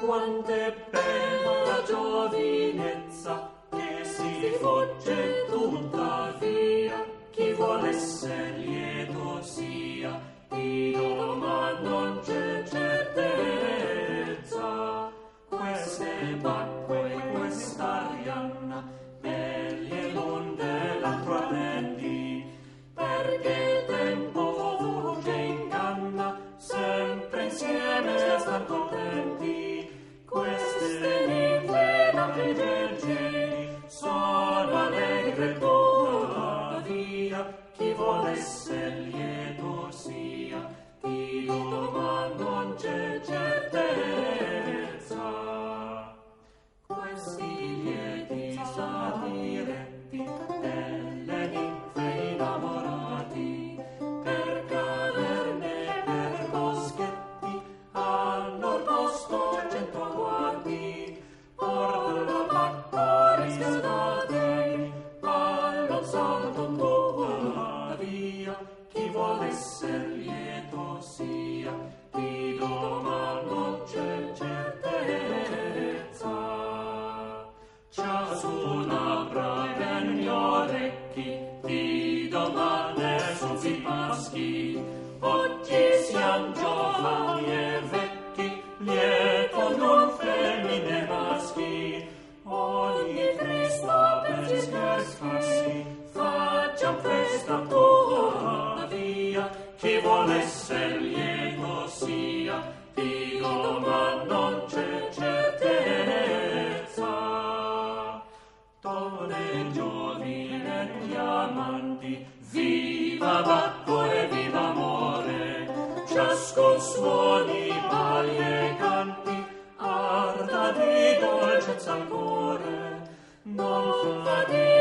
quant'è bella giovinezza, che si fugge tuttavia. Chi vuol esser lieto sia, di domani non c'è certezza. Queste bacque, questa Arianna, belli l'onde l'acqua prendi, perché il tempo fugge inganna, sempre insieme star contenti. Queste ninfe d'altri vergini sono allegre tuttavia. Chi vuol esser lieto sia, di domani non c'è certezza. Questi lieti sono diretti delle ninfe innamorati, per caverne, per boschetti, hanno posto 100 guardi. Or la bacca riscaldate, allo salto tuttavia. Chi vuol esser lieto sia, di domani non c'è certezza. Ciascuna avrà ben gli orecchi, di domani son si paschi. Oggi siam giovani e vecchi, lieto non femmine maschi. Ogni Cristo per gli scherzassi, facciam festa tuttavia. Chi vuol esser lieto sia, di domani non c'è certezza. Donne giovine e gli amanti, viva Bacco e viva amore, ciascun suoni, balli e canti, arda di dolcezza al cuore, non fa di